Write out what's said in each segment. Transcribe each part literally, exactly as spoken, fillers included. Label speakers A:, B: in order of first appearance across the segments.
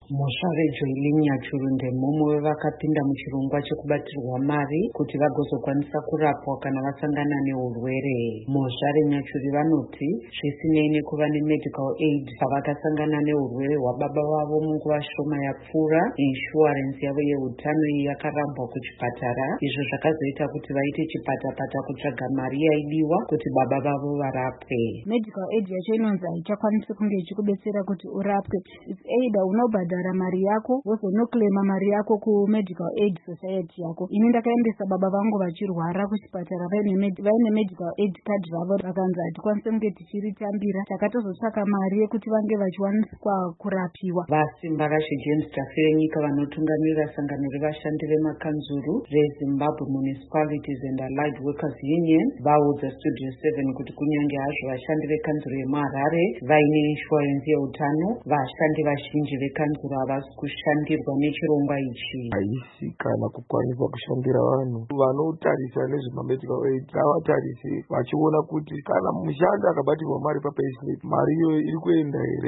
A: Mushare Joiling Nyachurunde mumwe vakapinda muchirongwa chekubatirwa mari kuti vagozokwanisa kurapwa kana vasangana neurwere. Mushare Nyachuri vanoti zvisinei nekuva nemedical aid pavakasangana neurwere hwababa vavo munguva shoma yapfuura, insurance yavo yeutano iyi yakarambwa kuchipatara, izvo zvakazoita kuti vaite chipatapata kutsvaga mari yaidiwa kuti baba vavo varapwe.
B: Medical aid yacho inonzi haichakwanisi kunge ichikubetsera kuti urapwe. It's either unobhadhara mari yako wozonoklema mari yako kumedical aid society yako. Ini ndakaendesa baba vangu vachirwara kuchipatara vaine medical aid card ravo, vakanzi hatikwanise kunge tichiritambira, takatozotsvaka mari yekuti vange vachiwaniswa kurapiwa.
A: Vasimba Rashe James Tafere nyika vanotungamirira sangano revashandi vemakanzuru reZimbabwe Municipalities and Allied Workers Union vaudza Studio seven kuti kunyange hazvo vashandi vekanzuru yemuHarare vaine insurance yeutano, vashandi vazhinji vekanzuru havasi kushandirwa nechirongwa ichi.
C: Haisi kana kukwanisa kushandira vanhu vanotarisa nezvemamedical aid ngavatarise vachiona kuti kana mushandi akabatirwa mari papayslip mari iyoyo iri kuenda here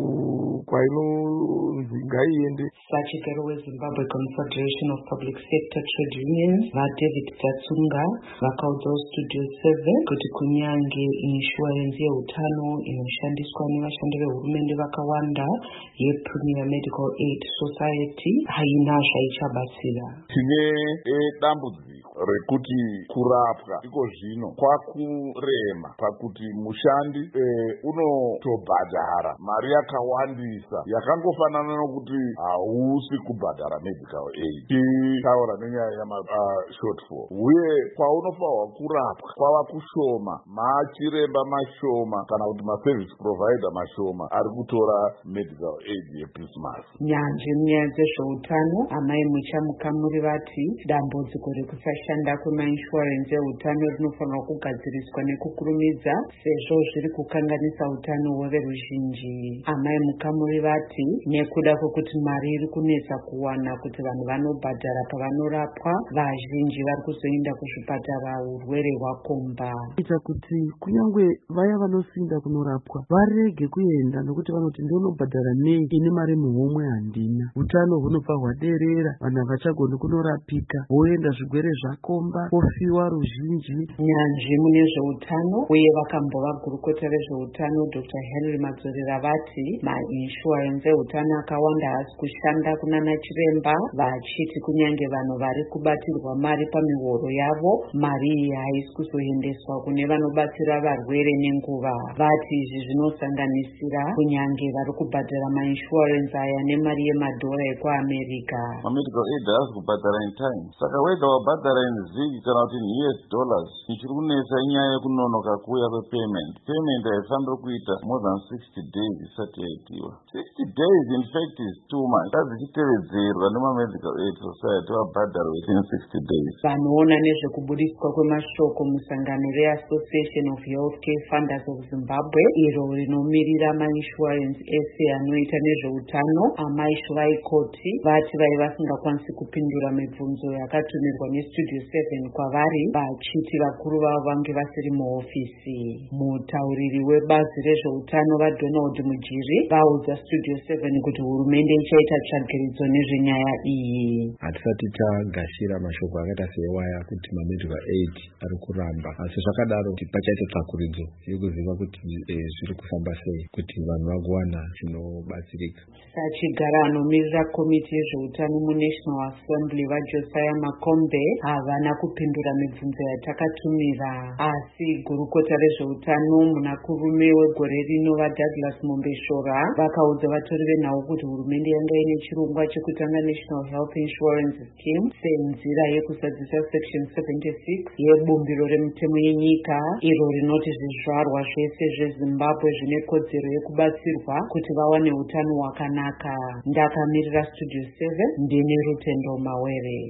C: kwainonzi ngaiende.
A: Sachigaro weZimbabwe Confederation of Public Sector Trade Unions vaDavid Datsunga vakaudzawo Studio seven kuti kunyange insurance yeutano inoshandiswa nevashandi vehurumende vakawanda yePremier Medical Aid Society haina zvaichabatsira.
D: Tine dambudziko rekuti kurapwa iko zvino kwakurema pakuti mushandi e, unotobhadhara mari yakawandisa yakangofanana nokuti hausi kubhadhara medical aid. Titaura nenyaya yama uh, shortfall uye kwaunofanirwa kurapwa kwava kushoma, machiremba mashoma kana kuti maservice provider mashoma ari kutora medical aid yeChristmas.
A: Nyanzvi munyaya dzezveutano amai muchamukamuri vati dambudziko rekusashanda kwemainsurance eutano rinofanirwa kugadziriswa nekukurumidza sezvo zviri kukanganisa utano hweveruzhinji. Amai mukamuri vati nekuda kwekuti mari iri kunetsa kuwana kuti vanhu vanobhadhara pavanorapwa, vazhinji vari kuzoenda kuzvipatara urwere hwakomba.
C: Ita kuti kunyange vaya vanosinda kunorapwa varege kuenda nokuti vanoti ndinobhadhara nei ine mari muhomwe handina. Utano hunobva hwaderera, vanhu havachagoni kunorapika, voenda zvigwere zvakomba, vofiwa ruzhinji.
A: Nyanzvi mune zveutano uye vakambova gurukota rezveutano Doctor Henry Madzorera vati mainsurance eutano akawanda haasi kushanda kunana chiremba, vachiti kunyange vanhu vari kubatirwa mari pamihoro yavo, mari iyi haisi kuzoendeswa kune vanobatsira varwere nenguva. Vati izvi zvinosanganisira kunyange vari kubhadhara mainsurance aya nemari yemadhora ekuAmerica.
D: Medical aid haasi kubhadhara in time, saka wega wabhadhara in zig kana kuti in U S dollars, ichiri kunetsa inyaya yekunonoka kuuya kwepayment. Payment haifaniri kuita more than sixty days isati yaitiwa. sixty days in fact is too much. Ngadzichitevedzerwa nemamedical aid society wabhadhara within sixty days.
A: Vanoona nezvekubudiswa kwemashoko musangano reAssociation of Healthcare Funders of Zimbabwe iro rinomirira mainsurance ese anoita nezveutano, amai Shuvai Koti vati vai vasingakwanisi kupindura mibvunzo yakatumirwa neStudio seven kwavari, vachiti vakuru vavo vange vasiri muhofisi. Mutauriri webazi rezveutano vaDonald Mujiri vaudza Studio seven kuti hurumende ichaita tsvagiridzo nezvenyaya iyi.
E: Hatisati tagashira mashoko akaita sewaya kuti mamedical aid ari kuramba, asi zvakadaro kuti pachaita tsvagiridzo yekuziva kuti eh, zviri kufamba sei kuti vanhu vagowana zvinobatsirika.
A: Sachigara anomirira komiti yezveutano muNational Assembly vaJosiah Makombe havana kupindura mibvunzo yatakatumira, asi gurukota rezveutano munakurume wegore rino vaDouglas Mombeshora vakaudza vatori venhau kuti hurumende yanga ine chirongwa chekutanga National Health Insurance Scheme senzira yekusadzisa section seventy-six yebumbiro remutemo yenyika, iro rinoti zvizvarwa zvese zveZimbabwe zvine kodzero yekubatsirwa kuti vawane utano hwakanaka. Ndakamirira Studio seven ndine Rutendo Mawere.